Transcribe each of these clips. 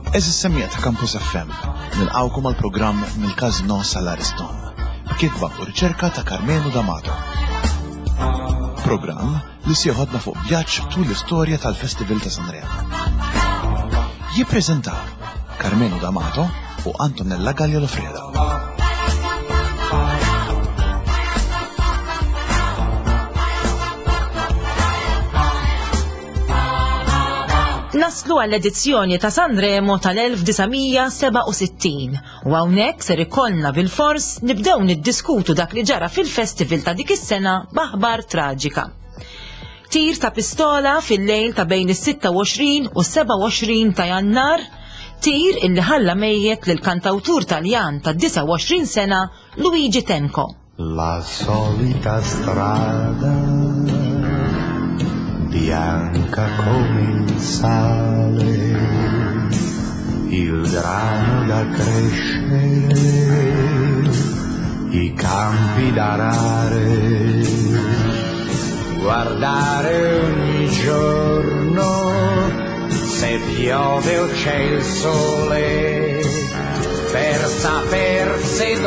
Eżis semmija ta' Campus FM, nilqawkom għal programm mill-Kazino sal-Ariston, kitba u riċerka ta' Carmenu D'Amato. Programm li sieħodna fuq vjaġġ tul l-istorja tal-Festival ta' Sanremo. Jippreżentaw Carmenu D'Amato u Antonella Gallia-Lofreda. Naslu għall-edizzjoni ta' Sanremo tal-1967 u hawnhekk ser ikollna bil-fors nibdew niddiskutu dak li ġara fil-festival ta' dik is-sena b'aħbar traġika. Tir ta' pistola fil-lejl ta' bejn is-26 u 27 ta' Jannar, tir illi ħalla mejjet lil kantawtur Taljan ta' 29 sena Luigi Tenco. La solita strada bianca come il sale, il grano da crescere, i campi da arare, guardare ogni giorno se piove o c'è il sole, per saper se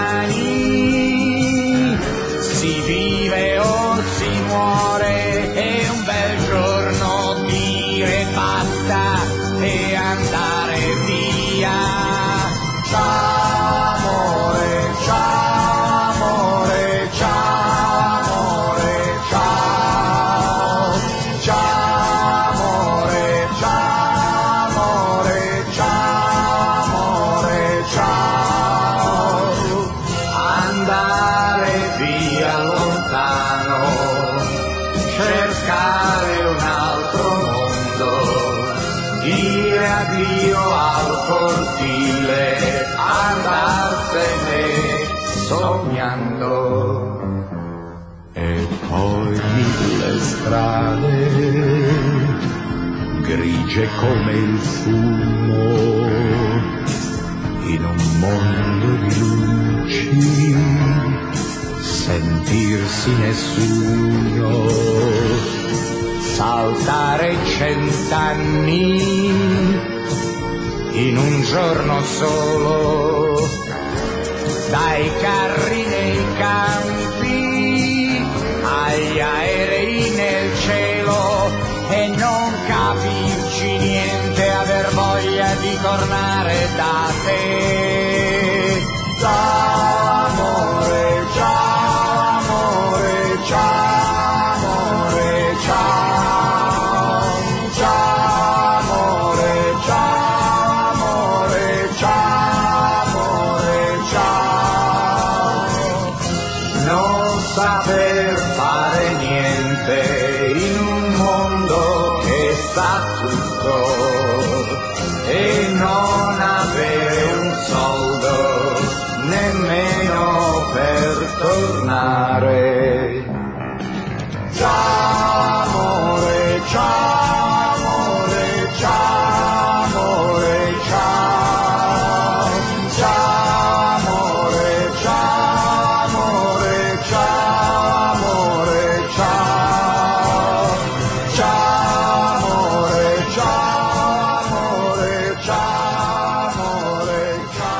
domani si vive o si muore, è un bel giorno dire basta e andare via. Ciao amore, ciao amore, ciao amore, ciao. Ciao amore, ciao amore, ciao amore, ciao. Andare via lontano, cercare un altro mondo, dire addio al cortile, andarsene sognando. E poi 1000 strade, grigie come il fumo, in un mondo di luci, sentirsi nessuno, saltare 100 anni in un giorno solo, dai carri nei campi agli aerei nel cielo, e non capirci niente, aver voglia di tornare da te. Ciao amore, ciao amore, ciao amore, ciao. Ciao amore, ciao amore, ciao amore, ciao. Non saper fare niente in un mondo che sa tutto e non avere un soldo nemmeno per tornare. Ciao amore, ciao amore, ciao amore, ciao. Ciao amore, ciao amore, ciao amore, ciao. Ciao amore, ciao amore, ciao amore,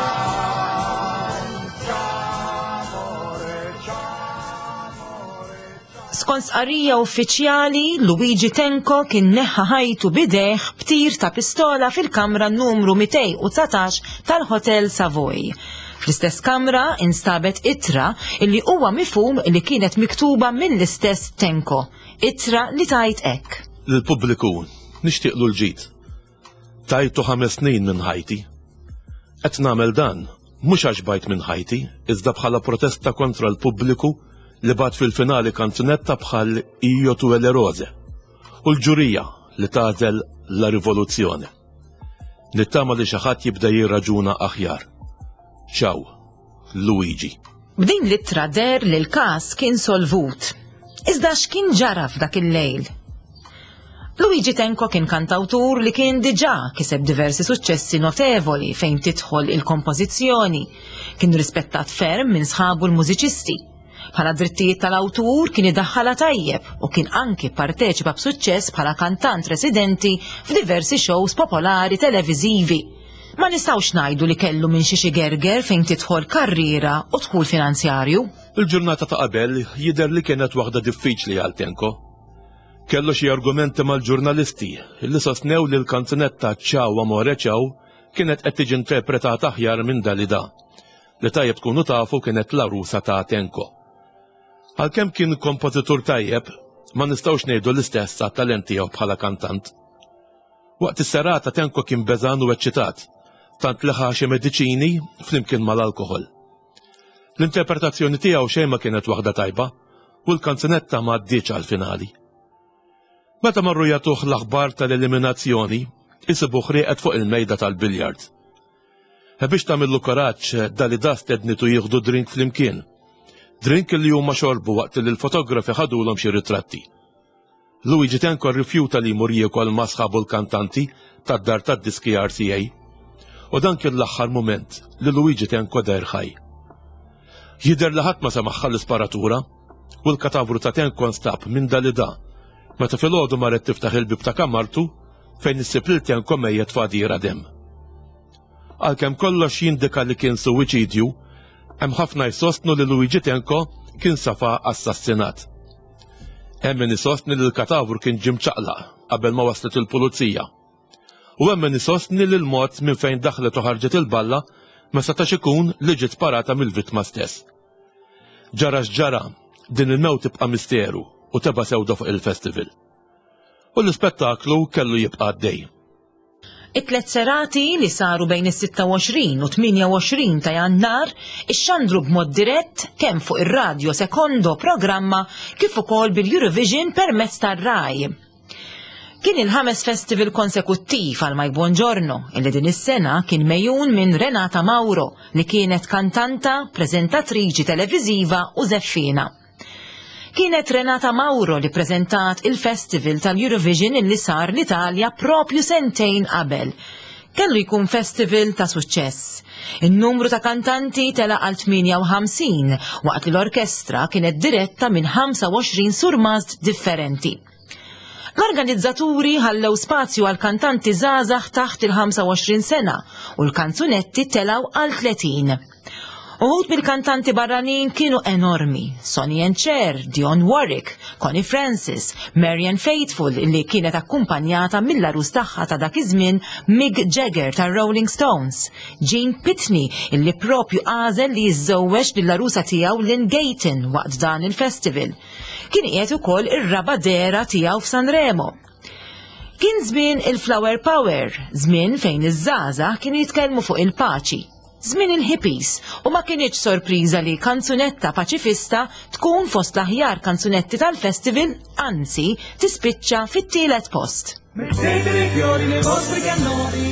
ciao. Skont sqarrija uffiċjali, Luigi Tenco kien neħħa ħajtu bideħ b'tir ta' pistola fil-kamra numru 219 tal-Hotel Savoy. Fl-istess kamra instabet ittra illi huwa mifhum li kienet miktuba mill-istess Tenco. Ittra li tajt hekk. Lill-pubbliku nixtieqlu l-ġid. Tajtu 5 snin minn ħajti. Qed nagħmel dan mhux għax bajt minn ħajti, iżda bħala protesta kontra l-pubbliku li bat fil-finali kanzunetta bħal Io tu e le rose u l-ġurija li tagħżel la rivoluzzjoni. Nittama li xi ħadd jibda jirraġuna aħjar. Ciao, Luigi. B'din l-ittra der li l-każ kien solvut. Iżda x'kien ġara f'dak il-lejl? Luigi Tenco kien kantawtur li kien diġà kiseb diversi suċċessi notevoli fejn tidħol il-kompożizzjoni. Kien rispettat ferm minn sħabu l-mużiċisti. Bħala drittijiet tal-awtur kien idaħħala tajjeb u kien anki parteċipa b'suċċess bħala kantant residenti f'diversi shows popolari televiżivi. Ma nistgħux ngħidu li kellu minn xi gerger fejn tidħol karriera u dħul finanzjarju. Il-ġurnata ta' qabel jidher li kienet waħda diffiċli għal Tenco. Kellu xi argumenti mal-ġurnalisti li sostnew li l-kanzunetta Ciao Amore Ciao kienet qed tiġi interpretata aħjar minn Dalida, li tajjeb tkunu tafu kienet l-arusa ta' Tenco. Għalkemm kien kompożitur tajjeb, ma nistgħux ngħidu l-istess għat-talent tiegħu bħala kantant. Waqt is-serata Tenco kien beżan u eċċitat, tant li ħa xi mediċini flimkien mal-alkoħol. L-interpretazzjoni tiegħu xejn ma kienet waħda tajba u l-kanzunetta ma għaddietx għall-finali. Meta marru jagħtuh l-aħbar tal-eliminazzjoni, isibuh rieqed fuq il-mejda tal-biljard. Biex tagħmillu kuraġġ Dalida stednitu jieħdu drink flimkien. Drink li huma xorbu waqt li l-fotografi ħadulhom xi ritratti. Luigi Tenco rrifjuta li jmur jiekol ma' sħabu l-kantanti tad-dar tad-diski RCA. U dan kien l-aħħar mument li Luigi Tenco der ħaj. Jidher li ħadd ma semaħħa l-isparatura u l-katavru ta' Tenco nstab minn Dalida meta filgħodu marret tiftaħ il-bib ta' kamartu fejn issib lil Tenco mejjed f'għadira demm. Għalkemm kollox jindika li kien suwiċidju, hemm ħafna jsostnu li Luigi Tenco kien safa assassinat. Hemm min isostni li l-katavru kien ġie mċaqlaq qabel ma waslet il-pulizija. U hemm min isostni li l-mod minn fejn daħlet u ħarġet il-balla ma setax ikun li ġiet parata mill-vittma stess. Ġara x'ġara, din il-mewt tibqa' misteru u teba' sewda fuq il-festival. U l-ispettaklu kellu jibqa' għaddej. It-tlet serati li saru bejn is-26 u 28 ta' Jannar ixxandru b'mod dirett kemm fuq ir-radju sekondo programma kif ukoll bil-Eurovision permezz tar-Rai. Kien il-5 festival konsekuttiv għal Mike Bongiorno, illi din is-sena kien mejjun minn Renata Mauro li kienet kantanta, preżentatriċi televiżiva u żeffina. Kienet Renata Mauro li preżentat il-festival tal-Eurovision illi sar l-Italja propju sentejn qabel. Kellu jkun festival ta' suċċess. In-numru ta' kantanti tela għal 58 waqt li l-orkestra kienet diretta minn 25 surmazd differenti. L-organizzaturi ħallew spazju għal kantanti żgħażagħ taħt il-25 sena u l-kanzunetti telaw għal 30. Uħud bil-kantanti barranin kienu enormi. Sonny & Cher, Dionne Warwick, Connie Francis, Marianne Faithfull li kienet akkumpanjata mill-arus tagħha ta' dak iż-żmien Mick Jagger ta' Rolling Stones, Gene Pitney illi propju għażel li jiżżewweġ lill-arusa tiegħu Lynn Gayton waqt dan il-festival. Kien qiegħed ukoll ir-rabadera tiegħu f'Sanremo. Kien żmien il-Flower Power, żmien fejn iż-żgħażagħ kienu jitkellmu fuq il-paċi. Żmien il-hippies u ma kienx sorpriża li kanzunetta paċifista tkun fost l-aħjar kanzunetti tal-festival, anzi tispiċċa fit-tielet post. Mettete dei fiori nei vostri cannoni.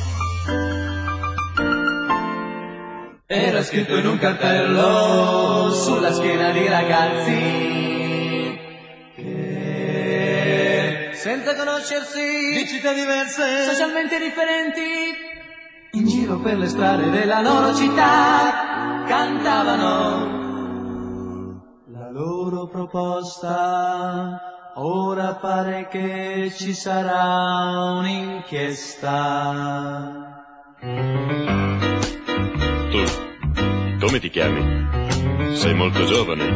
Era scritto in un cartello sulla schiena di ragazzi che senza conoscersi di città diverse, socialmente differenti, in giro per le strade della loro città cantavano la loro proposta. Ora pare che ci sarà un'inchiesta. Tu, come ti chiami? Sei molto giovane.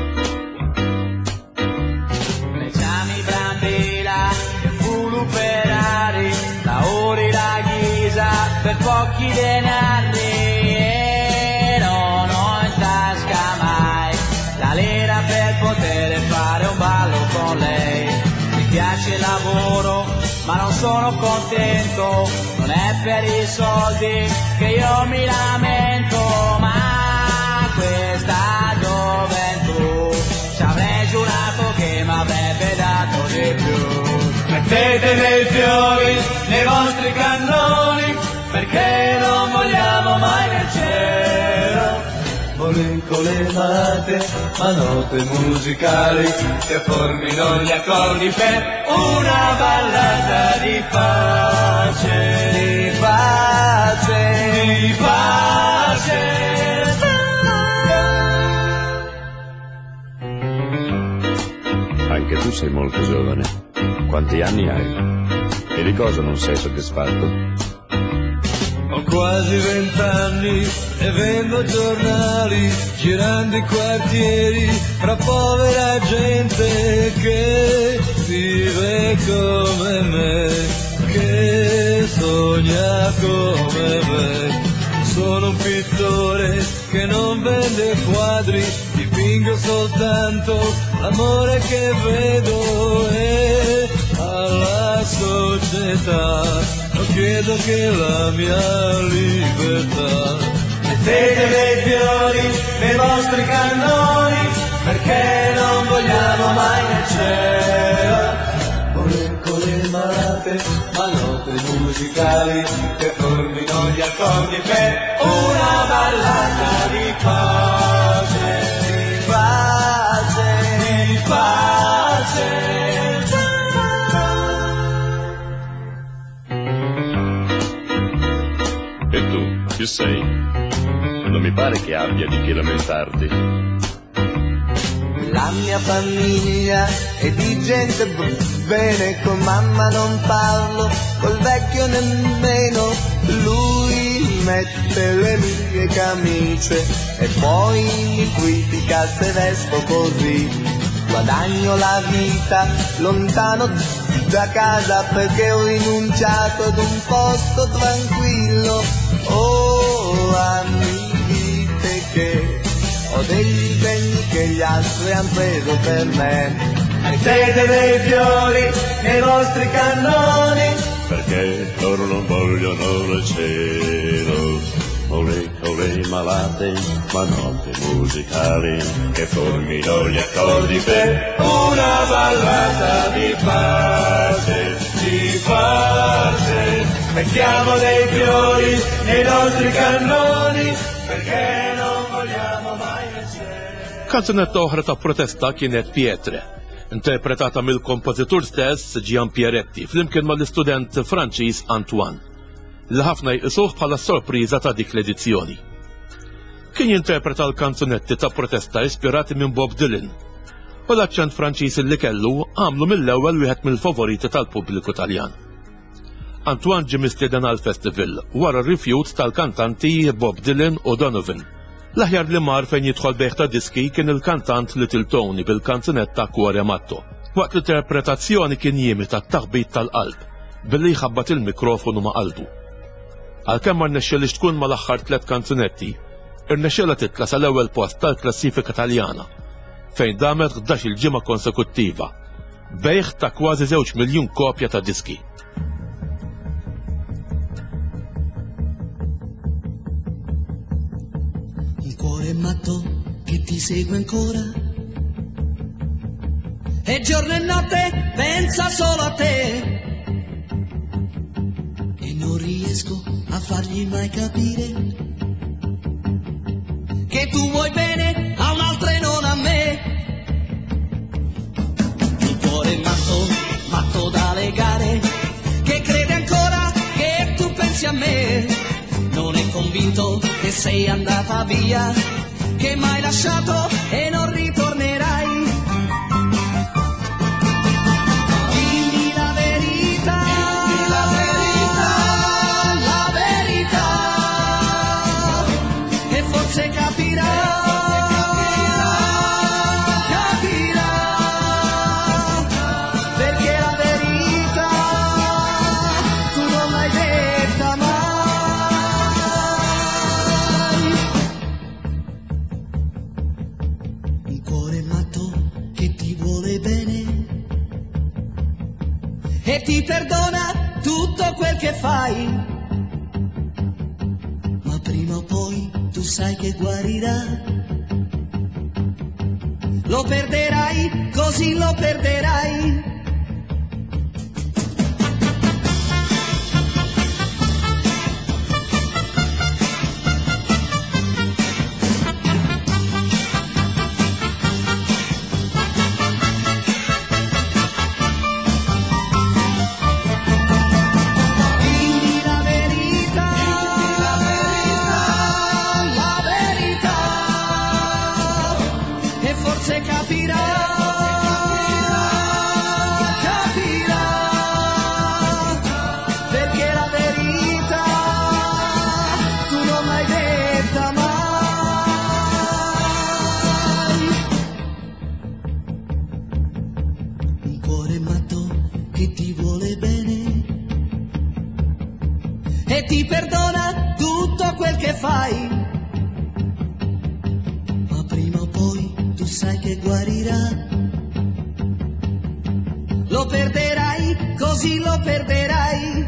Ne chiami Brambilla, Fuluperari, la Ori, la Ghisa, per pochi denari e non ho in tasca mai la lira per poter fare un ballo con lei. Mi piace il lavoro ma non sono contento, non è per i soldi che io mi lamento, ma questa gioventù ci avrei giurato che mi avrebbe dato di più. Mettete dei fiori nei vostri cannoni, perché non vogliamo mai nel cielo. Molecolate, ma note musicali che formino gli accordi per una ballata di pace, di pace, di pace. Anche tu sei molto giovane. Quanti anni hai? E di cosa non sei soddisfatto? Ho quasi 20 anni e vendo giornali, girando i quartieri fra povera gente che vive come me, che sogna come me. Sono un pittore che non vende quadri, dipingo soltanto l'amore che vedo e alla società lo chiedo che la mia libertà. Mettete dei fiori nei vostri cannoni, perché non vogliamo mai nel cielo. Molecole malate, ma note musicali che formino gli accordi per una ballata di pace, di pace, di pace. E tu, chi sei? Non mi pare che abbia di che lamentarti. La mia famiglia è di gente bene, con mamma non parlo, col vecchio nemmeno. Lui mette le mie camicie e poi mi critica se vesto così. Guadagno la vita lontano da casa perché ho rinunciato ad un posto tranquillo. Oh, amiche che ho degli impegni che gli altri han preso per me. Mettete dei fiori nei vostri cannoni, perché loro non vogliono il cielo. Molecole malate, ma note musicali che formino gli accordi per una ballata di pace, di pace. Mettiamo dei fiori nei nostri cannoni, perché non vogliamo mai nel cielo. Kanzunetta oħra ta' protesta kienet Pietre, interpretata mill-kompożitur stess Gian Pieretti flimkien mal-istudent Franċiż Antoine, li ħafna jqisuh bħala sorpriża ta' dik l-edizzjoni. Kien jinterpreta l-kanzunetti ta' protesta ispirati minn Bob Dylan, u l-aċċent Franċiż li kellu għamlu mill-ewwel wieħed mill-favoriti tal-pubbliku Taljan. Antoine ġie mistieden għall-festival wara r-rifjut tal-kantanti Bob Dylan u Donovan. L-aħjar li mar fejn jidħol bejħ ta' diski kien il-kantant Little Tony bil-kanzunetta Cuore Matto. Waqt l-interpretazzjoni kien jimita t-taħbit tal-qalb, billi jħabbat il-mikrofonu ma' qalbu. Għalkemm ma rnexxelix tkun mal-aħħar 3 kanzunetti, irnexxela titla sal-ewwel post tal-klassifika Taljana, fejn damet 11 ġimgħa konsekuttiva, bejħ ta' kważi 2 miljun kopja ta' diski. Un cuore matto che ti segue ancora e giorno e notte pensa solo a te e non riesco a fargli mai capire che tu vuoi bene a un'altra e non a me. Un cuore matto, matto da legare, che crede ancora che tu pensi a me, non è convinto che sei andata via, che m'hai lasciato e non ritornerai. Dimmi la verità, la verità, e forse capirà, perché la verità tu non l'hai detta mai. Un cuore matto che ti vuole bene e ti perdona tutto quel che fai, ma prima o poi tu sai che guarirà. Lo perderai, così lo perderai. Dimmi la verità, la verità, e forse capirà, sai che guarirà. Lo perderai, così lo perderai.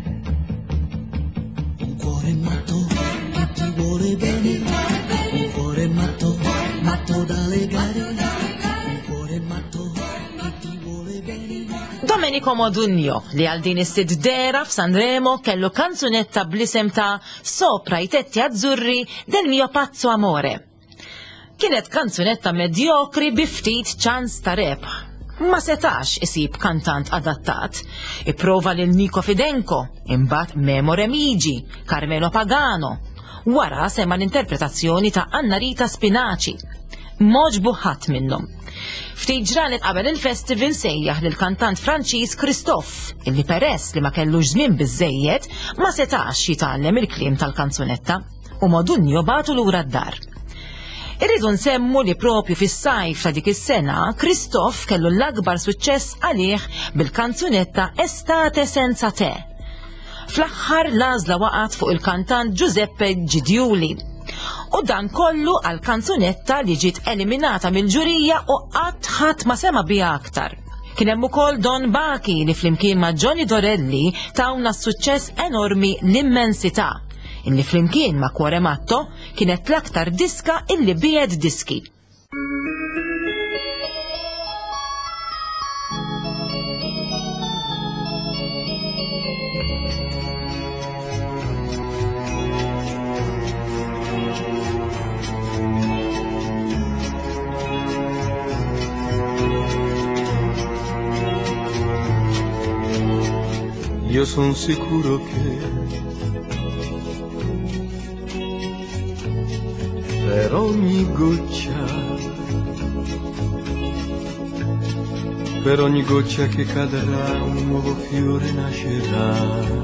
Un cuore matto che ti vuole bene, un cuore matto, matto da legare, un cuore matto che ti vuole bene. Domenico Modugno li għal din istiddera f'Sanremo kellu kanzunetta blisem ta' Sopra i tetti azzurri del mio pazzo amore. Kienet kanzunetta medjokri biftit ċans ta' rebħ. Ma setax isib kantant adattat. Ipprova lil Niko Fidenko, imbagħad Memo Remigi, Carmelo Pagano. Wara sema l-interpretazzjoni ta' Anna Rita Spinaci. Moġbu ħadd minnhom. Ftit ġranet qabel il-festival sejjaħ lil kantant Franċiż Christophe, illi peress li ma kellux żmien biżejjed ma setax jitgħallem il-kliem tal-kanzunetta u Modugno bagħtu lura d-dar. Irridu nsemmu li propju fis-sajf ta' dik is-sena Christophe kellu l-akbar suċċess għalih bil-kanzunetta Estate senza te. Fl-aħħar l-għażla waqgħet fuq il-kantant Giuseppe Gidiuli. U dan kollu għal kanzunetta li ġiet eliminata mill-ġurija u qatt ħadd ma sema biha aktar. Kien hemm ukoll Don Baki li flimkien ma' Johnny Dorelli tawna suċċess enormi l-immensità, illi flimkien ma' Cuore Matto kienet l-aktar diska illi biegħed diski. Io son sicuro che per ogni goccia che cadrà un nuovo fiore nascerà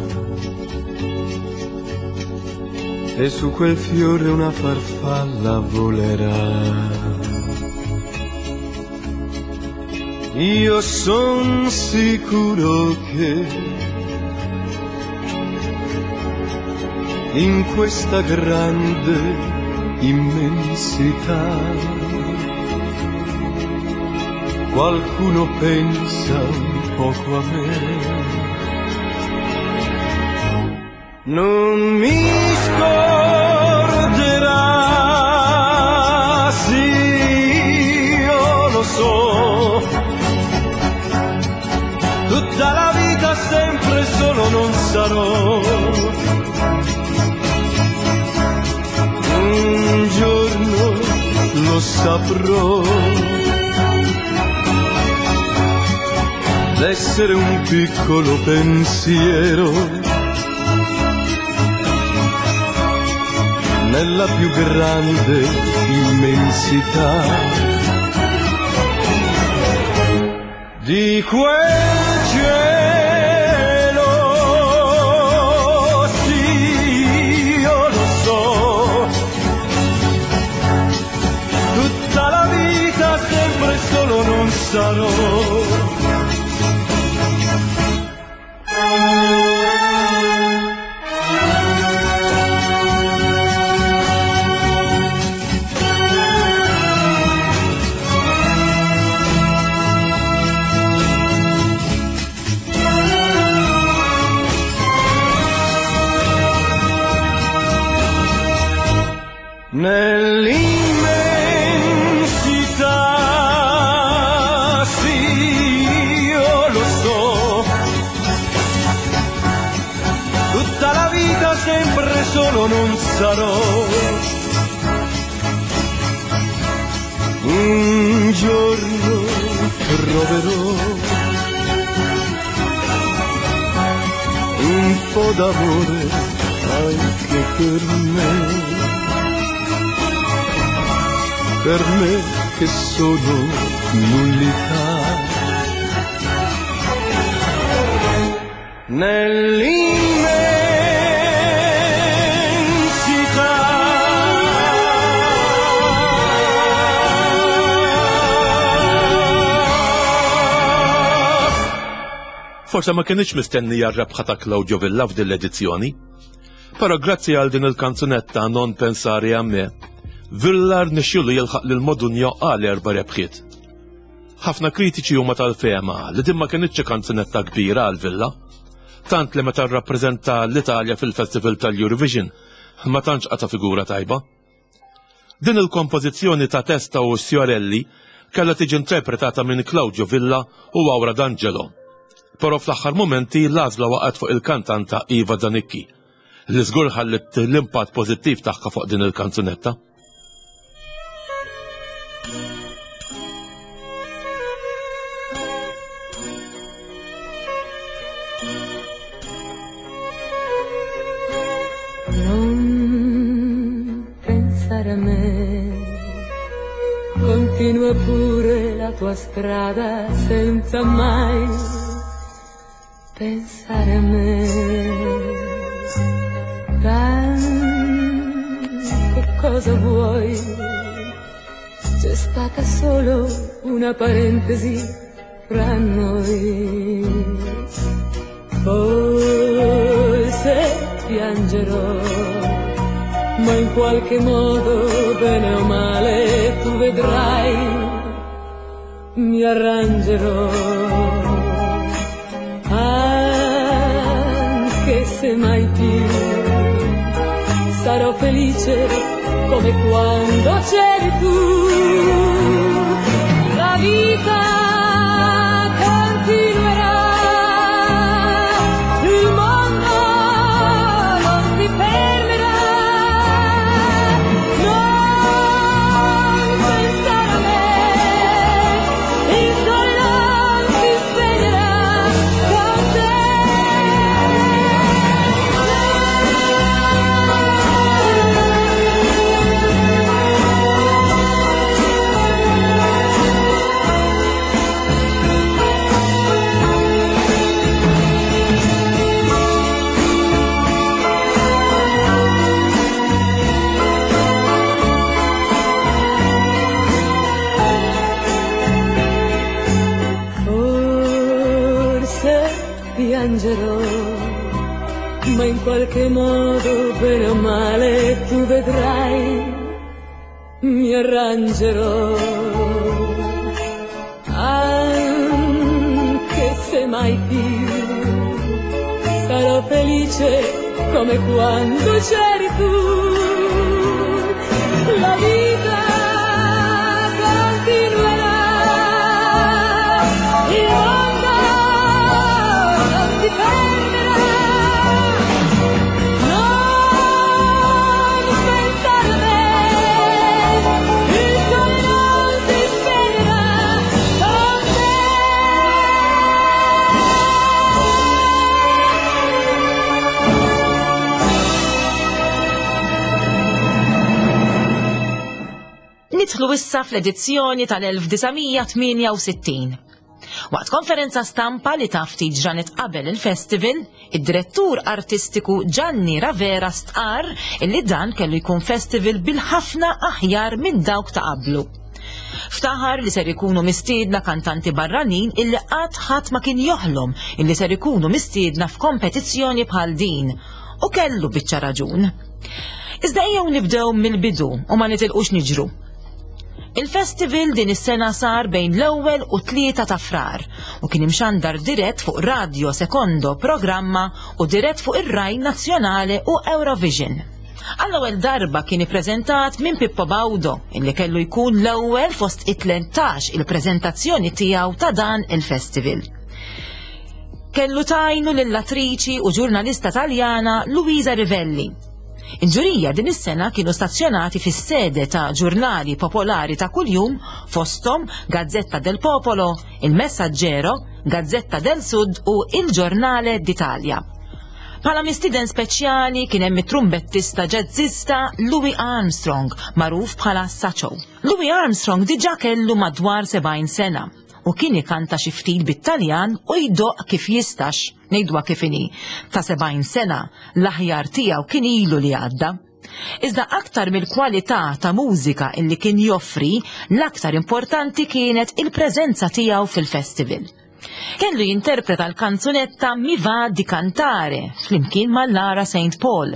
e su quel fiore una farfalla volerà. Io son sicuro che in questa grande immensità qualcuno pensa un poco a me. Non mi scorderà, sì, io lo so, tutta la vita sempre solo non sarò. Un giorno lo saprò, d'essere un piccolo pensiero nella più grande immensità di quel cielo. Sì, io lo so, tutta la vita sempre solo non sarò. Nell'immensità, sì, io lo so, tutta la vita sempre solo non sarò. Un giorno troverò un po' d'amore anche per me che sono nullità. Nell'immensità Forse ma kienx mistenni rebħa ta' Claudio Villa f'din l-edizzjoni, però grazzi għal din il-kanzunetta Non pensare a me Villar nexxielu jilħaq lil Modunja għal 4 rebħiet. Ħafna kritiċi huma tal-fehma li din ma kienitx kanzunetta kbira għal Villa, tant li meta rrappreżenta l-Italja fil-Festival tal-Eurovision ma tantx qata figura tajba. Din il-kompożizzjoni ta' Testa u Sciorelli kellha tiġi interpretata minn Claudio Villa u Aura D'Angelo. Però fl-aħħar momenti l-għażla waqgħet fuq il-kantanta Iva Zanicchi, li żgur ħallet l-impatt pożittiv tagħha fuq din il-kanzunetta. Continua pure la tua strada senza mai pensare a me. Che cosa vuoi? C'è stata solo una parentesi fra noi. Forse piangerò, ma in qualche modo, bene o male, tu vedrai, mi arrangerò, anche se mai più sarò felice come quando c'eri tu. La vita continuerà, il mondo non si fermerà. Piangerò, ma in qualche modo, bene o male, tu vedrai, mi arrangerò, anche se mai più sarò felice come quando c'eri tu. La vita continuerà, il mondo non si fermerà. Non pensare a me, il sole non si spegnerà con Nidħlu issa fl-edizzjoni tal-1968. Waqt konferenza stampa li taf ftit ġranet qabel il-festival, id-direttur artistiku Gianni Ravera stqar illi dan kellu jkun festival bil-ħafna aħjar minn dawk ta' qablu. Ftaħar li ser ikunu mistiedna kantanti barranin illi qatt ħadd ma kien joħlom illi ser ikunu mistiedna f'kompetizzjoni bħal din, u kellu biċċa raġun. Iżda ejjew nibdew mill-bidu u ma nitilqux niġru. Il-festival din is-sena sar bejn l-ewwel u 3 ta' frar u kien imxandar dirett fuq Radio Secondo programma u dirett fuq ir-Rai Nazzjonali u Eurovision. Għall-ewwel darba kien ippreżentat minn Pippo Baudo, illi kellu jkun l-ewwel fost it-13 il-preżentazzjoni tiegħu ta' dan il-festival. Kellu tajnu lill-attriċi u ġurnalista Taljana Luisa Rivelli. Il-ġurija din is-sena kienu stazzjonati fis-sede ta' ġurnali popolari ta' kuljum fosthom Gazzetta del Popolo, Il Messaggero, Gazzetta del Sud u Il Giornale d'Italja. Bħala mistieden speċjali kien hemm it-trumbettista ġazzista Louis Armstrong, magħruf bħala Satchel. Louis Armstrong diġà kellu madwar 70 sena u kien ikanta xi ftit bit-Taljan u jdoq kif jistax, ngħidwa kif inhi. Ta' 70 sena l-aħjar tiegħu kien ilu li għadda. Iżda aktar mill-kwalità ta' mużika illi kien joffri, l-aktar importanti kienet il-preżenza tiegħu fil-festival. Kellu jinterpreta l-kanzunetta Mi va di cantare flimkien ma' Lara St. Paul.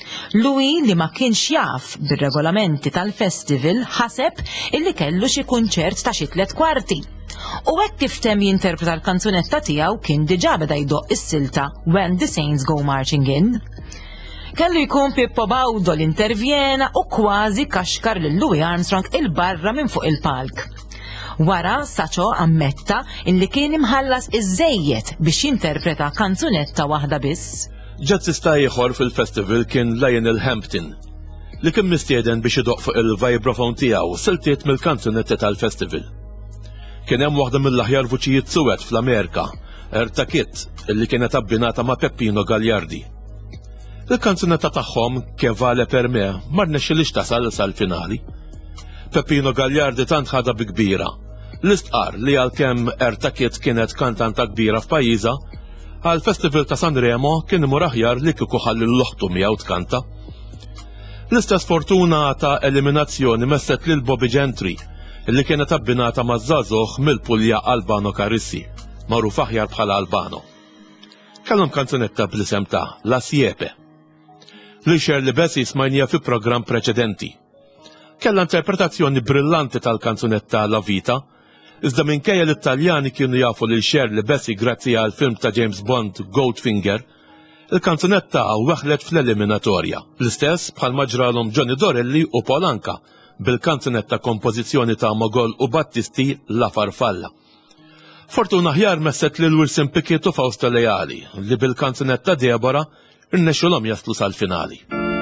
Louis li ma kienx jaf bir-regolamenti tal-festival ħaseb illi kellu xi kunċert ta' xi 3 kwarti. U hekk kif tem jinterpreta l-kanzunetta tiegħu kien diġà beda jdoq is-silta When the Saints Go Marching In. Kellu jkun Pippo Baudo l-intervjena u kważi kaxkar lil Louis Armstrong il-barra minn fuq il-palk. Wara Saċo ammetta illi kien imħallas iż-żejjed biex jinterpreta kanzunetta waħda biss. Ġazzista ieħor fil-festival kien Lionel Hampton, li kien mistieden biex idoq fuq il-vibraphone tiegħu siltiet mill-kanzunetti tal-festival. Kien hemm waħda mill-aħjar vuċijiet suwed fl-Amerika, Erta Kitt, illi kienet abbinata ma' Peppino Gagliardi. Il-kanzunetta tagħhom Che vale per me ma rnexxilix tasal sal-finali. Peppino Gagliardi tant ħadha bi kbira. L-istqar li għalkemm Erta Kitt kienet kantanta kbira f'pajjiżha, għal-Festival ta' Sanremo kien imur aħjar li kieku ħalli l-loħtu miegħu tkanta. L-istess fortuna ta' eliminazzjoni messet lil Bobby Gentry, illi kienet abbinata ma' żagħżugħ mill-Pulja Albano Carissi, magħruf aħjar bħala Albano. Kellhom kanzunetta bl-isem ta' La Siepe, li Shirley Bassey smajnija fi programm preċedenti. Kellha interpretazzjoni brillanti tal-kanzunetta La Vita, iżda minkejja l-Italjani kienu jafu lil Shirley Bassey grazzi għal film ta' James Bond Goldfinger, il-kanzunetta weħlet fl-eliminatorja. L-istess bħal maġralhom Johnny Dorelli u Paul Anka bil-kanzunetta kompożizzjoni ta' Mogol u Battisti La Farfalla. Fortuna ħjar messet lil Wilson Pickett u Fausto Leali li bil-kanzunetta Debora irnexxulhom jaslu sal-finali.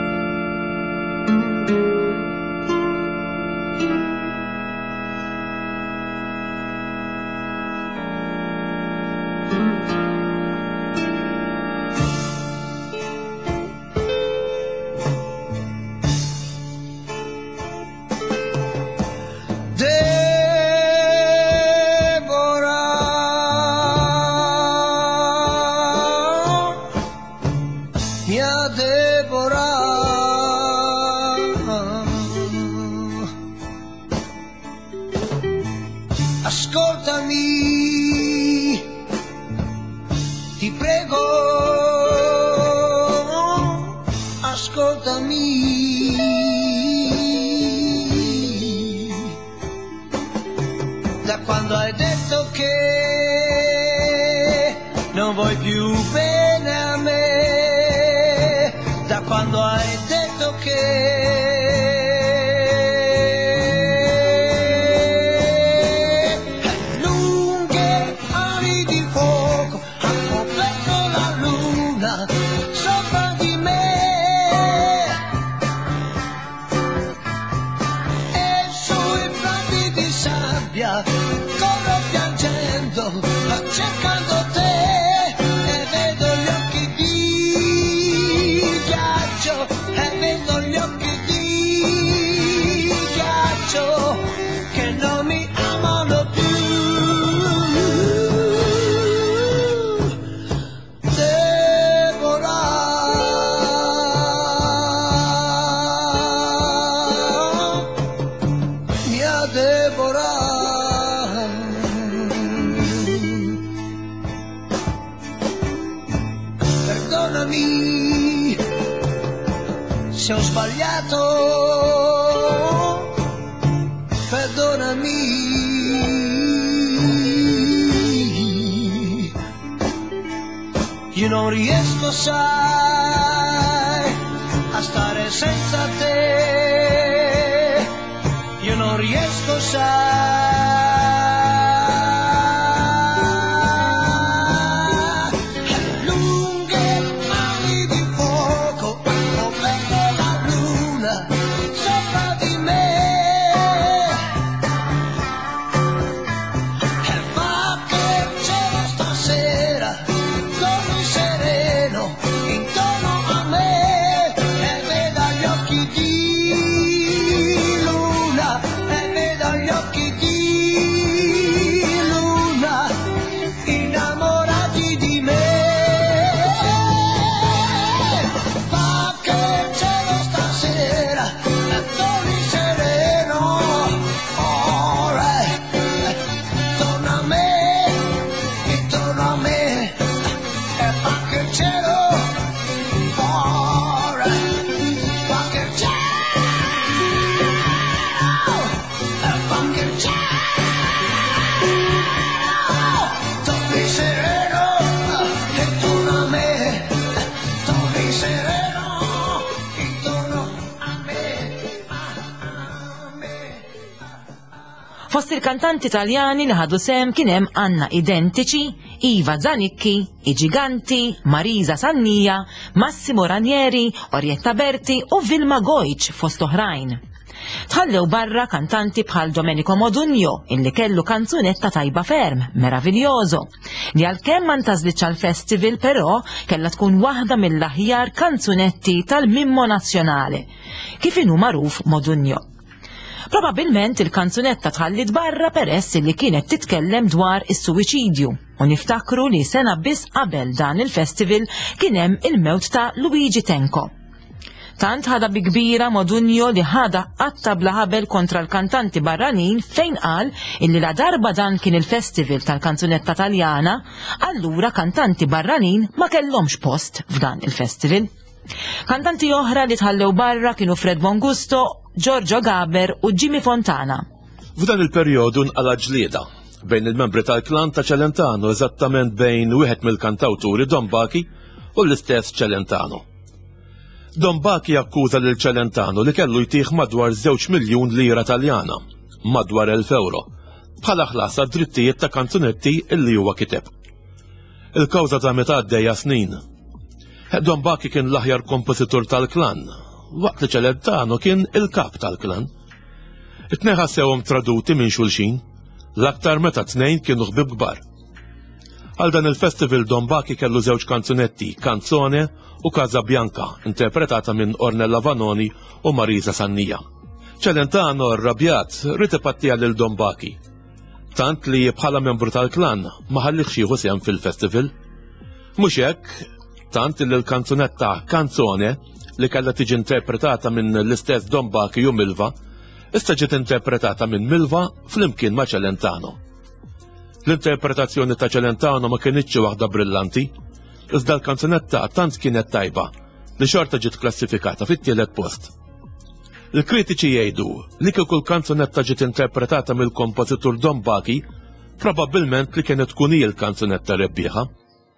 Ascoltami, ti prego, ascoltami. Da quando hai detto che non vuoi più bene a me, da quando hai detto che corro piangendo, cercando te e vedo gli occhi di ghiaccio, e vedo gli occhi di ghiaccio che non mi amano più. Deborah, mia Deborah, perdonami se ho sbagliato, perdonami. Io non riesco, sai, a stare senza te, io non riesco, sai. Occhi di Fost il-kantanti Taljani li ħadu sem kien hemm Anna Identici, Iva Zanicchi, I-Giganti, Marisa Sannija, Massimo Ranieri, Orietta Berti u Vilma Gojċ fost oħrajn. Tħallew barra kantanti bħal Domenico Modugno, illi kellu kanzunetta tajba ferm, meraviljoso, li għalkemm ma ntażlitx għall-festival però kellha tkun waħda mill-aħjar kanzunetti tal-Mimmo Nazzjonali, kif inhu magħruf Modugno. Probabilment il-kanzunetta tħallit barra peress li kienet titkellem dwar is-suwiċidju u niftakru li sena biss qabel dan il-festival kien hemm il-mewt ta' Luigi Tenco. Tant ħada bi kbira Modugno li ħada qatta bla ħabel kontra l-kantanti barranin fejn qal illi la darba dan kien il-festival tal-kanzunetta Taljana, allura kantanti barranin ma kellhomx post f'dan il-festival. Kantanti oħra li tħallew barra kienu Fred Bongusto, Giorgio Gaber u Jimmy Fontana. F'dan il-perjodu nqala ġlieda bejn il-membri tal-klan ta' Celentano, eżattament bejn wieħed mill-kantawturi Don Baki u l-istess Celentano. Don Baki jakkuża lil Celentano li kellu jtieħ madwar 2 miljun lira Taljana, madwar 1000 euro, bħala ħlasa drittijiet ta' kanzunetti illi huwa kiteb. Il-kawża ta' meta għaddejja snin. Don Baki kien l-aħjar kompożitur tal-klan, waqt li Celentano kien il-kap tal-klan. It-tnejn sewhom traduti minn xulxin, l-aktar meta tnejn kienu ħbib kbar. Għal dan il-festival Don Baki kellu 2 kanzunetti, Canzone u Casabianca, interpretata minn Ornella Vanoni u Marisa Sannija. Celentano rrabjat rid ipattija lil Don Baki, tant li bħala membru tal-klan ma ħallix jieħu sehem fil-festival. Mhux hekk, tant li l-kanzunetta Canzone li kellha tiġi interpretata minn l-istess Don Baki u Milva, issa ġiet interpretata minn Milva flimkien ma' Celentano. L-interpretazzjoni ta' Celentano ma kienitx waħda brillanti, iżda l-kanzunetta tant kienet tajba li xorta ġiet klassifikata fit-tielet post. Il-kritiċi jgħidu li kieku l-kanzunetta ġiet interpretata mill-kompożitur Don Baki, probabbilment li kienet tkun hi l-kanzunetta rebbieħa.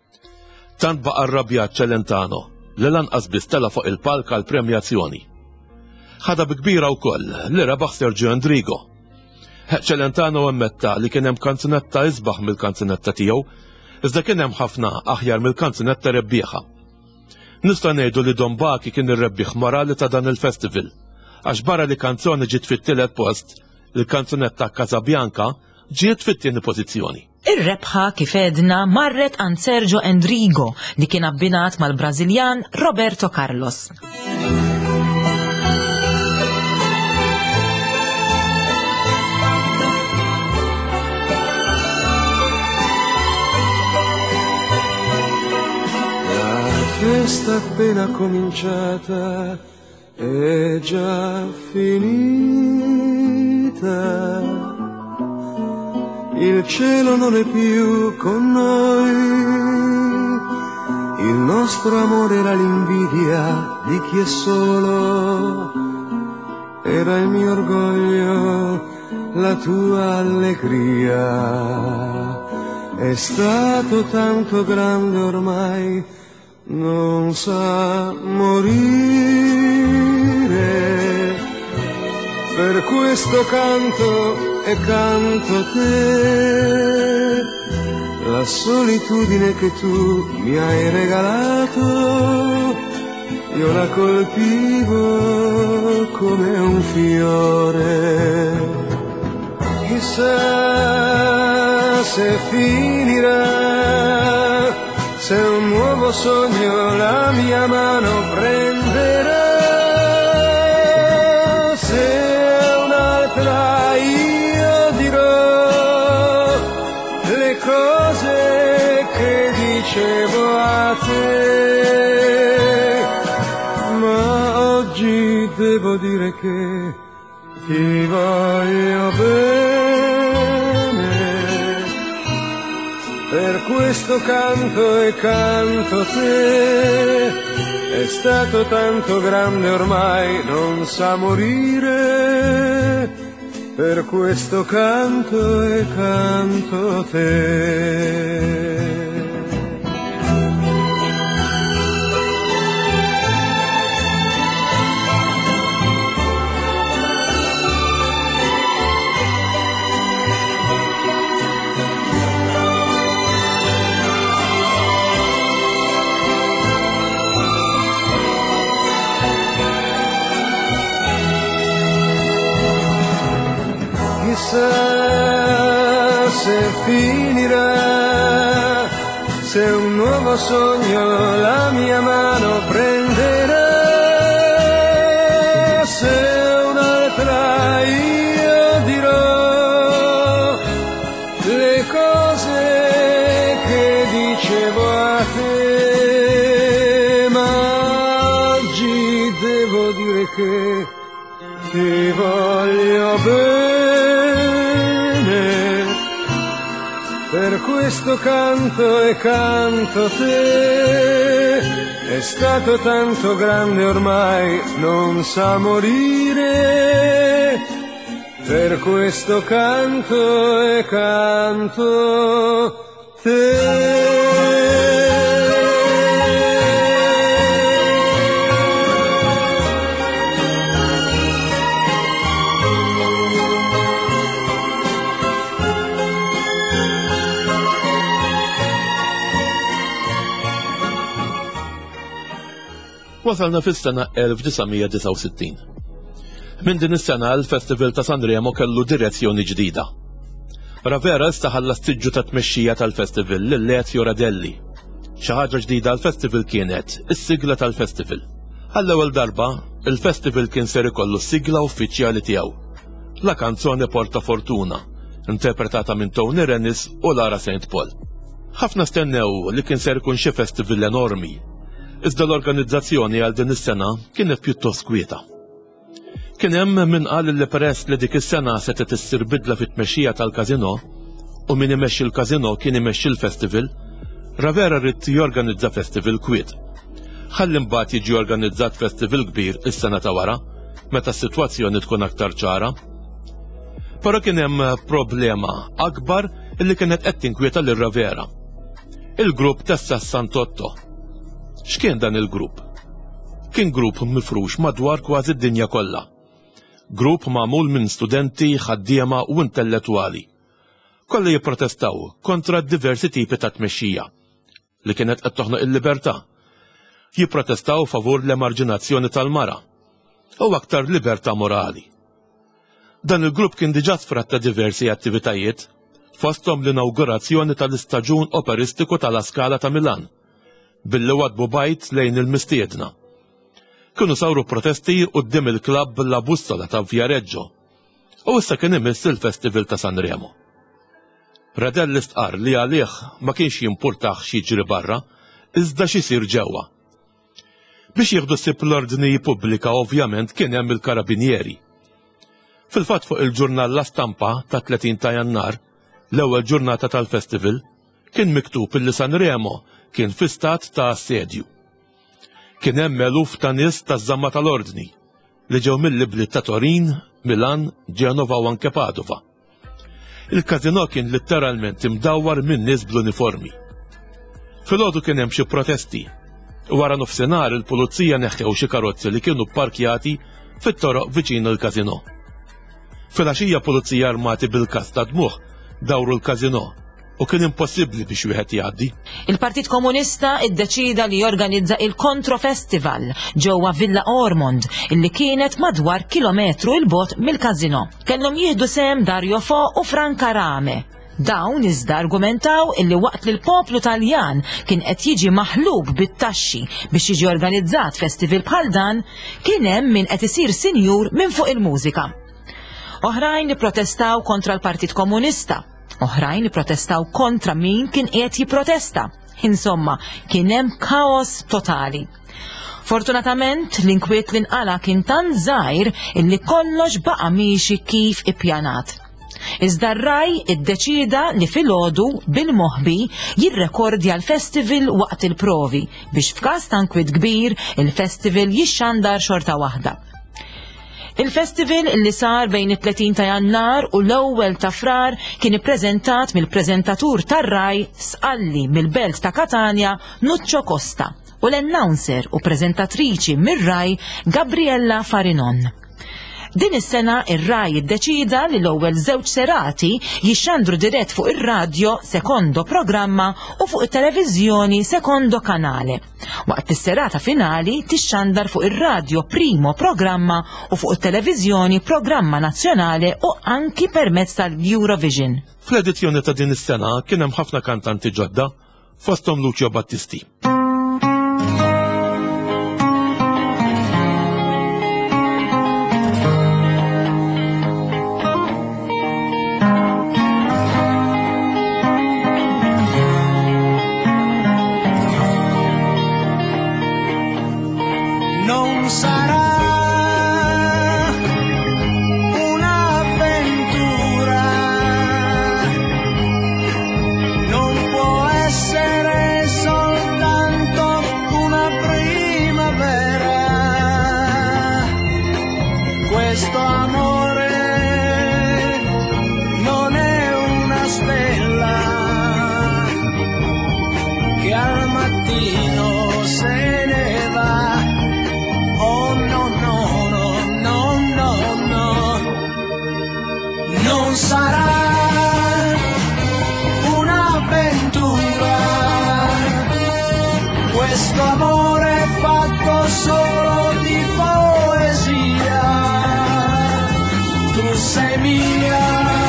Tant baqa' rrabjat Celentano li lanqas biss tela fuq il-palk għall premjazzjoni. Ħada bi kbira wkoll li rebaħ Sergio Endrigo. Celentano ammetta li kien hemm kanzunetta isbaħ mill-kanzunetta tiegħu, iżda kien hemm ħafna aħjar mill-kanzunetta rebbieħa. Nista' ngħidu li Don Baki kien ir-rebbieħ morali ta' dan il-festival, għax barra li kanzoni ġiet fit-tielet post, il-kanzunetta Casabianca ġiet fit-tieni pożizzjoni. Ir-rebħa kif edna marret għand Sergio Endrigo li kien abbinat mal-Brażiljan Roberto Carlos. Festa appena cominciata è già finita, il cielo non è più con noi, il nostro amore era l'invidia di chi è solo, era il mio orgoglio, la tua allegria, è stato tanto grande ormai, non sa morire, per questo canto e canto te, la solitudine che tu mi hai regalato, io la colpivo come un fiore, chissà se finirà, se un nuovo sogno la mia mano prenderà, se un'altra io dirò le cose che dicevo a te, ma oggi devo dire che ti voglio bene. Per questo canto e canto te, è stato tanto grande ormai, non sa morire. Per questo canto e canto te. chissà se finirà, se un nuovo sogno la mia mano prenderà, se un'altra io dirò le cose che dicevo a te, ma oggi devo dire che ti voglio bene, per questo canto e canto te, è stato tanto grande ormai non sa morire, per questo canto e canto te. Wasalna fis-sena 1969. Minn din is-sena l-Festival ta' Sanremo kellu direzzjoni ġdida. Ravera issa ħallas tiġġu ta' tmexxija tal-festival lil Ezio Radelli. Xi ħaġa ġdida għall-festival kienet is-sigla tal-festival. Għall-ewwel darba, il-festival kien ser ikollu s-sigla uffiċjali tiegħu. La Canzone Porta Fortuna, interpretata minn Tony Rennis u Lara St. Paul. Ħafna stennew li kien ser ikun xi festival enormi, iżda l-organizzazzjoni għal din is-sena kienet pjuttost kwieta. Kien hemm min qal li peress li dik is-sena setet issir bidla fit-tmexxija tal-każino u min imexxi l-każino kien imexxi l-festival, Ravera rrid jorganizza festival kwiet. Ħalli mbagħad jiġi organizzat festival kbir is-sena ta' wara, meta s-sitwazzjoni tkun aktar ċara. Però kien hemm problema akbar illi kienet qed tinkwieta lil Ravera. Il-grupp Tessa Santotto. X'kien dan il-grupp? Kien grupp mifrux madwar kważi d-dinja kollha. Grupp magħmul minn studenti, ħaddiema u intellettwali. Kollha jipprotestaw kontra diversi tipi ta' tmexxija li kienet qed toħnoq il-libertà. Jipprotestaw favur l-emarġinazzjoni tal-mara u aktar libertà morali. Dan il-grupp kien diġà sfratta diversi attivitajiet, fosthom l-inawgurazzjoni tal-istaġun operistiku tal-La Scala ta' Milan, billi wadbu bajt lejn il-mistiedna. Kienu sawru protesti quddiem il-klabb La Bussola ta' Viareggio u issa kien imiss il-Festival ta' Sanremo. Radelli stqar li għalih ma kienx jimpurtaħ x'jiġri barra, iżda x'isir ġewwa. Biex jieħdu ssib l-ordni pubblika ovvjament kien hemm il-Karabinieri. Fil-fatt fuq il-ġurnal La Stampa ta' 30 ta' Jannar, l-ewwel ġurnata tal-festival, kien miktub illi Sanremo kien fi stat ta' assedju. Kien hemm eluf ta' nies taż-żamma tal-ordni li ġew mill-ibliet ta' Torin, Milan, Ġenova u anke Padova. Il-każino kien litteralment imdawwar minn nies bl-uniformi. Filgħodu kien hemm xi protesti u wara nofsinhar il-pulizija neħħew xi karozzi li kienu pparkjati fit-toroq viċin il-każino. Fil-għaxija pulizija armati bil-kas ta' dmuħ dawru l-każino u kien impossibbli biex wieħed jgħaddi. Il-Partit Komunista iddeċida li jorganizza il-Kontro-Festival ġewwa Villa Ormond illi kienet madwar kilometru il-bot mill-każino. Kellhom jieħdu sem Dario Fo u Franca Rame. Dawn iżda argumentaw illi waqt li l-poplu Taljan kien qed jiġi maħlub bit-taxxi biex jiġi organizzat festival bħal dan, kien hemm min qed isir sinjur minn fuq il-mużika. Oħrajn protestaw kontra l-Partit Komunista, oħrajn protestaw kontra min kien qed jipprotesta. Insomma, kien hemm kaos totali. Fortunatament, l-inkwiet li nqala kien tant żgħir illi kollox baqa' miexi kif ippjanat. Iżda r-Rai iddeċida li filgħodu bil-moħħbi jirrekordja l-festival waqt il-provi biex f'każ ta' inkwiet kbir il-festival jixxandar xorta waħda. Il-festival li sar bejn it-30 ta' Jannar u l-ewwel ta' Frar kien ippreżentat mill-preżentatur tar-Rai Sqalli mill-Belt ta' Katania Nuccio Costa u l-announcer u preżentatriċi mir-Rai Gabriella Farinon. Din is-sena ir-Rai iddeċida li l-ewwel żewġ serati jixxandru dirett fuq ir-radjo sekondo programma u fuq it-televiżjoni sekondo kanale. Waqt is-serata finali tixxandar fuq ir-radjo primo programma u fuq it-televiżjoni programma nazzjonali u anki permezz tal-Eurovision. Fl-edizzjoni ta' din is-sena kien hemm ħafna kantanti ġodda fosthom Lucio Battisti. Questo amore non è una stella che al mattino se ne va. Oh no, no, no, no, no, no. Non sarà un'avventura. Questo amore è fatto solo di poesia. Tu sei mia,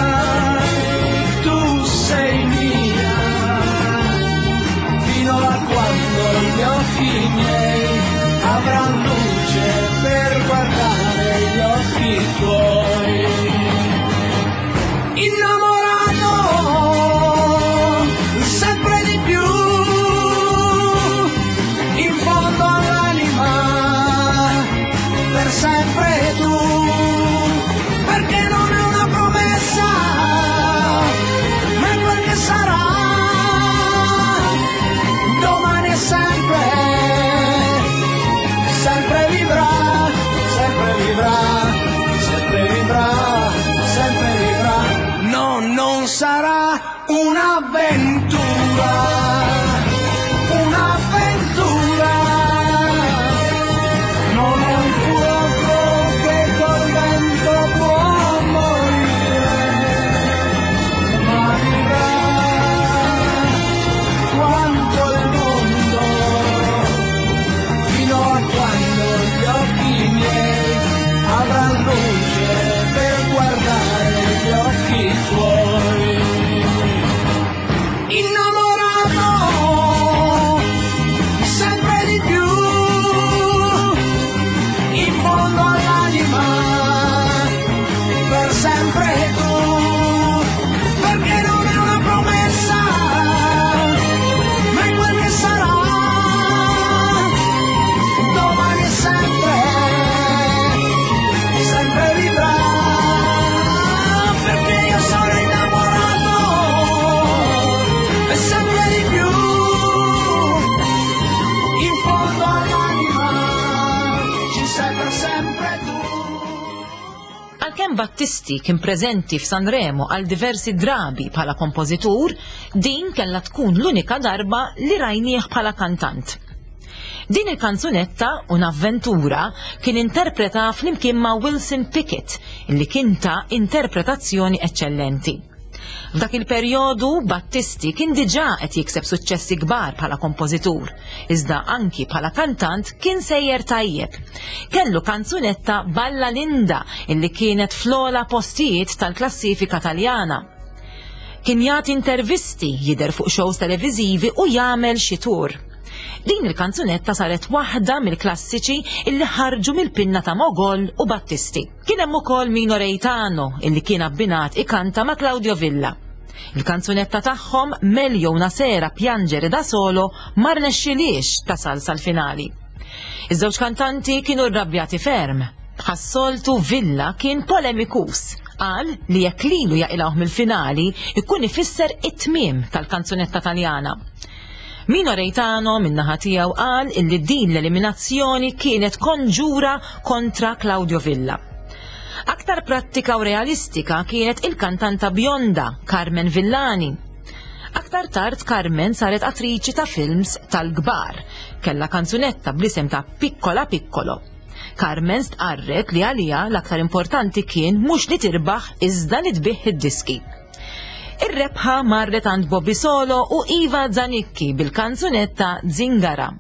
fino a quando gli occhi miei avranno luce per guardare gli occhi tuoi. Innamorato sempre di più, in fondo all'anima, per sempre tu. Perché non è una promessa, ma è quel che sarà, domani e sempre, sempre vivrà, sempre vivrà, sempre vivrà, sempre vivrà. No, non sarà un'avventura, un'avventura, non è un fuoco che col vento può morire, ma vivrà quanto il mondo, fino a quando gli occhi miei avranno luce per guardare gli occhi tuoi. Innamorato sempre di più, in fondo all'anima, per sempre tu, perché non è una promessa, ma è quel che sarà, domani e sempre, sempre vivrà, perché io sono innamorato, e sempre di più, in fondo all'anima, ci sei per sempre tu. Għalkemm Battisti kien preżenti f'Sanremo għal diversi drabi bħala kompożitur, din kellha tkun l-unika darba li rajnieh bħala kantant. Din il-kanzunetta, Un'avventura, kien interpreta flimkien ma' Wilson Pickett, illi kien ta' interpretazzjoni eccellenti. F'dak il-perjodu Battisti kien diġà qed jikseb suċċessi kbar bħala kompożitur, iżda anki bħala kantant kien sejjer tajjeb. Kellu kanzunetta Balla Linda illi kienet fl-ogħla postijiet tal-klassifika Taljana. Kien jagħti intervisti, jidher fuq shows televiżivi u jagħmel xi tour. Din il-kanzunetta saret waħda mill-klassiċi illi ħarġu mill-pinna ta' Mogol u Battisti. Kien hemm ukoll Mino Reitano illi kien abbinat ikanta ma' Claudio Villa. Il-kanzunetta tagħhom Meglio una sera piangere da solo ma rnexxilix tasal sal-finali. Iż-żewġ kantanti kienu rrabjati ferm. Ħassoltu Villa kien polemikus. Qal li jekk lilu jaqilgħu mill-finali ikun ifisser it-tmiem tal-kanzunetta Taljana. Mino Reitano min-naħa tiegħu qal illi din l-eliminazzjoni kienet konġura kontra Claudio Villa. Aktar prattika u realistika kienet il-kantanta bjonda Carmen Villani. Aktar tard Carmen saret attriċi ta' films tal-kbar. Kella kanzunetta blisem ta' Piccola Piccolo. Carmen stqarret li għalija l-aktar importanti kien mhux li tirbaħ iżda li tbieħ id-diski. Ir-rebħa marret għand Bobby Solo u Iva Zanicchi bil-kanzunetta Zingara.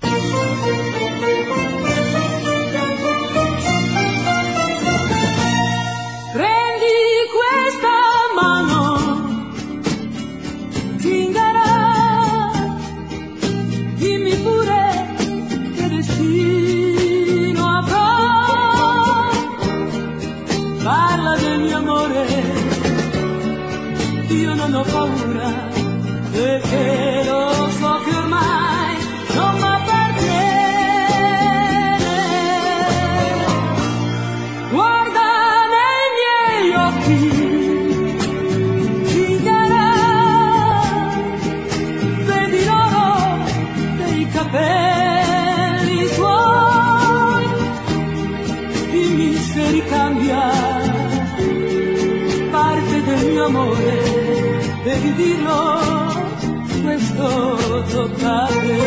Non ho paura perché lo so che ormai non mi appartiene. Guarda nei miei occhi, zingara, vedi l'oro dei capelli suoi, dimmi se ricambia parte del mio amore. Devi dirlo, questo tocca a te.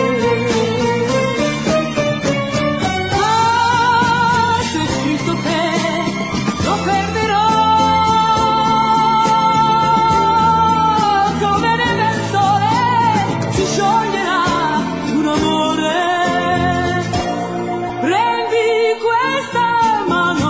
C'è scritto che lo perderò, come nel sole si scioglierà un amore. Prendi questa mano,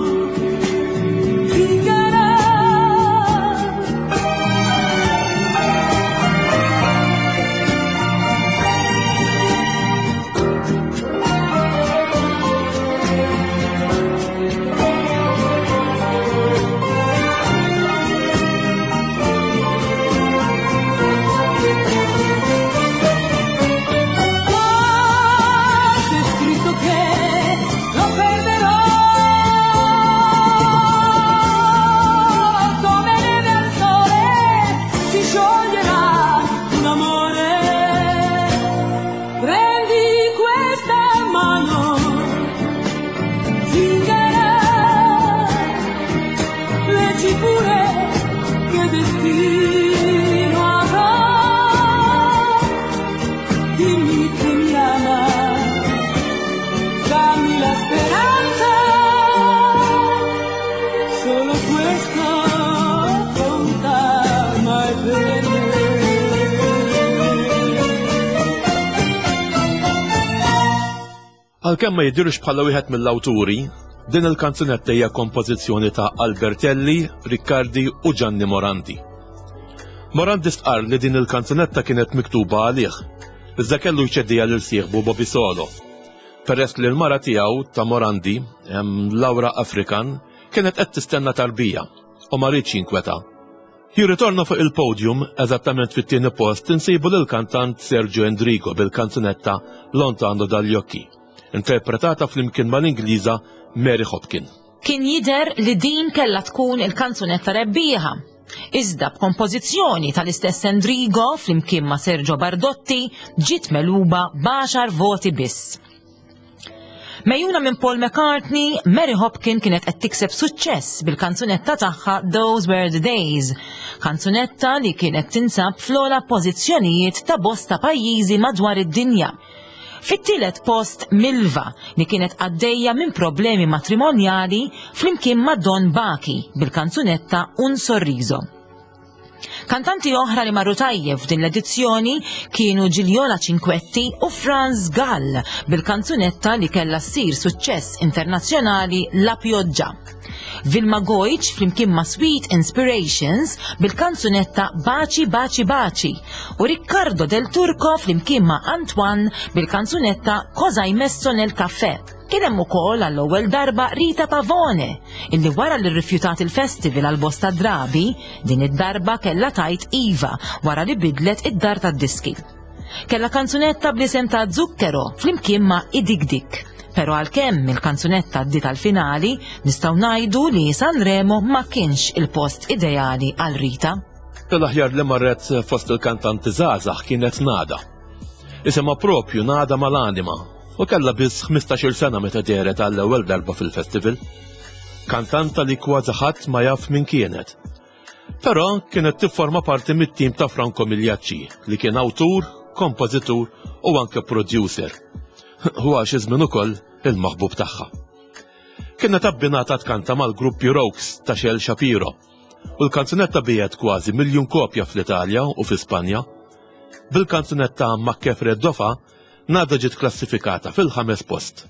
Għalkemm ma jidhirx bħala wieħed mill-awturi, din il-kanzunetta hija kompożizzjoni ta' Albertelli, Riccardi u Gianni Morandi. Morandi stqar li din il-kanzunetta kienet miktuba għalih, iżda kellu jċeddija lil sieħbu Bobby Solo. Peress li l-mara tiegħu ta' Morandi, Laura Afrikan, kienet qed tistenna tarbija u ma rridx jinkweta. Jirritorna fuq il-podium eżattament fit-tieni post insibu lill-kantant Sergio Endrigo bil-kanzunetta Lontano dagli occhi, interpretata flimkien mal-Ingliża Mary Hopkin. Kien jidher li din kellha tkun il-kanzunetta rebbieħa. Iżda b'kompożizzjoni tal-istess Endrigo flimkien ma' Sergio Bardotti ġiet meluba b'10 voti biss. Mejjuna minn Paul McCartney, Mary Hopkin kienet qed tikseb suċċess bil-kanzunetta tagħha Those Were the Days, kanzunetta li kienet tinsab fl-ogħla pożizzjonijiet ta' bosta pajjiżi madwar id-dinja. Fit-tielet post Milva li kienet għaddejja minn problemi matrimonjali flimkien ma' Don Baki bil-kanzunetta Un Sorriso. Kantanti oħra li marru tajjeb f'din l-edizzjoni kienu Gigliola Cinquetti u Franz Gall bil-kanzunetta li kellha ssir suċċess internazzjonali La Pioggia. Vilma Gojċ flimkien ma' Sweet Inspirations bil-kanzunetta Baci Baci Baci u Riccardo del Turco flimkien ma' Antoine bil-kanzunetta Cosa hai messo nel caffè. Kien hemm ukoll għall-ewwel darba Rita Pavone, illi wara li rrifjutat il-festival għal bosta drabi, din id-darba kellha tajt iva wara li bidlet id-dar tad-diski. Kellha kanzunetta bl-isem ta' Zucchero flimkien ma' Idik-dik. Però għalkemm il-kanzunetta għaddiet għall-finali, nistgħu ngħidu li Sanremo ma kienx il-post ideali għal Rita. L-aħjar li marret fost il-kantanti żgħażagħ kienet Nada. Isimha propju Nada mal-anima. U kellha biss 15-il sena meta deret għall-ewwel darba fil-festival. Kantanta li kważi ħadd ma jaf min kienet. Però kienet tifforma parti mit-tim ta' Franco Migliacci li kien awtur, kompożitur u anke producer. U għax iż-żmien ukoll il-maħbub tagħha. kienet abbinata tkanta mal-gruppi Rokes ta' Shel Shapiro u l-kanzunetta bijet kważi 1 miljun kopja fl-Italja u fl-Ispanja. Bil-kanzunetta Makkefred Dofa nada ġiet klassifikata fil-5 post.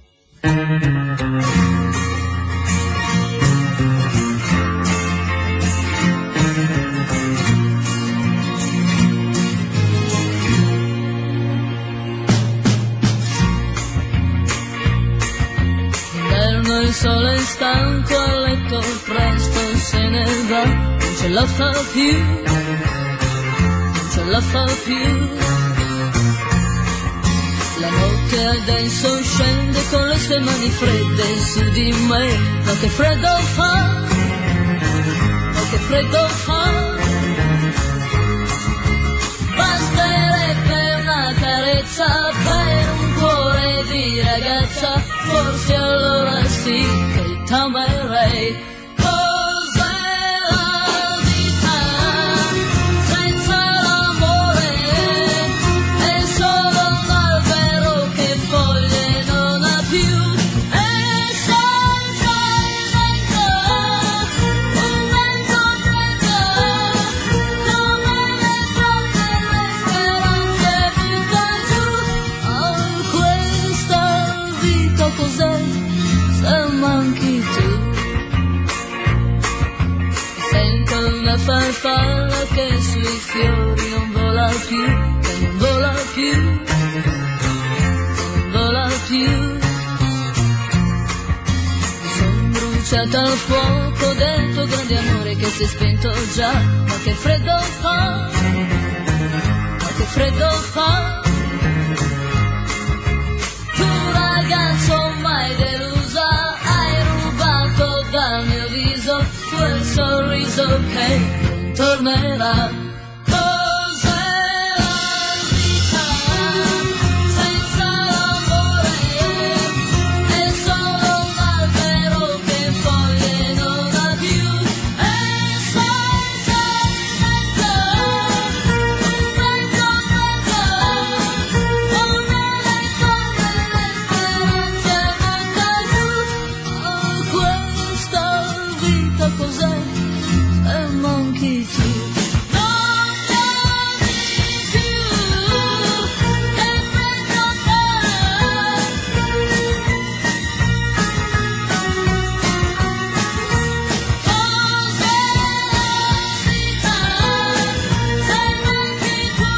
Il sole è stanco a letto, presto se ne va, non ce la fa più, non ce la fa più. La notte adesso scende con le sue mani fredde su di me, ma che freddo fa, ma che freddo fa. Basterebbe una carezza per un cuore di ragazza, forse allora sì che t'amerei. Cos'è la vita senza l'amore? È solo un albero che foglie non ha più, e senza il vento, un vento freddo, come le donne le speranze butta giù. Oh, questa vita cos'è? Se manchi tu. Sento una farfalla che sui fiori non vola più, che non vola più, che non vola più. Sono bruciata al fuoco del tuo grande amore che si è spento già, ma che freddo fa, ma che freddo fa. Tu ragazzo mai delusa, hai rubato dal mio viso quel sorriso che non tornerà. Cos'è la vita senza l'amore? È solo un albero che foglie non ha più, e senza il vento, un vento freddo, come le donne le speranze butta giù. Oh, questa vita cos'è? E manchi tu. Non chiami più, che freddo fa. Cos'è la vita se manchi tu?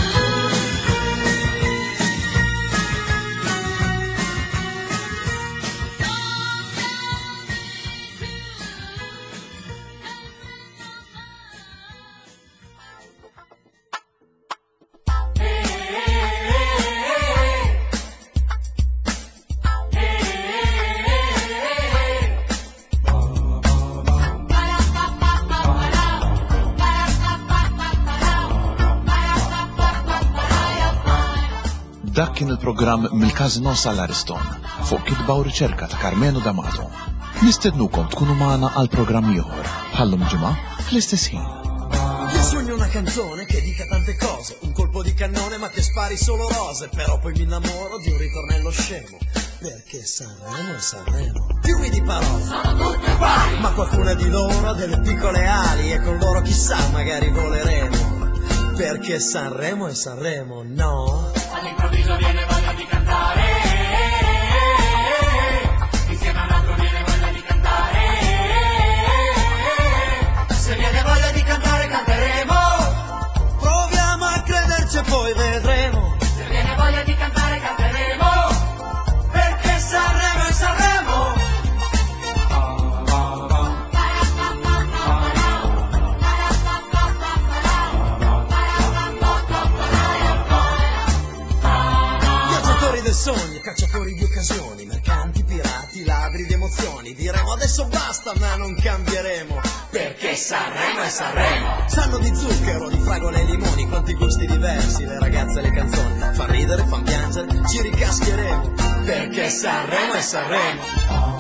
Dak kien il-programm mill-Kazino sal-Ariston fuq kitba u riċerka ta' Carmenu D'Amato. Nistednukom tkunu magħna għal programm ieħor bħallum ġimgħa fl-istess ħin. Io sogno una canzone che dica tante cose, un colpo di cannone ma che spari solo rose, però poi mi innamoro di un ritornello scemo, perché Sanremo è Sanremo. Fiumi di parole, sono tutte uguali, ma qualcuna di loro ha delle piccole ali e con loro chissà magari voleremo, perché Sanremo è Sanremo, no? All'improvviso viene voglia di cantare, insieme a un altro viene voglia di cantare, se viene voglia di cantare canteremo, Proviamo a crederci e poi vedremo, se viene voglia di cantare canteremo, perché Sanremo è Sanremo. Viaggiatori del sogno, cacciatori di occasioni, mercanti, pirati, ladri di emozioni, diremo adesso basta ma non cambieremo, perché Sanremo è Sanremo. Sanno di zucchero, di fragole e limoni, quanti gusti diversi, le ragazze e le canzoni, fan ridere, fan piangere, ci ricascheremo, perché Sanremo è Sanremo.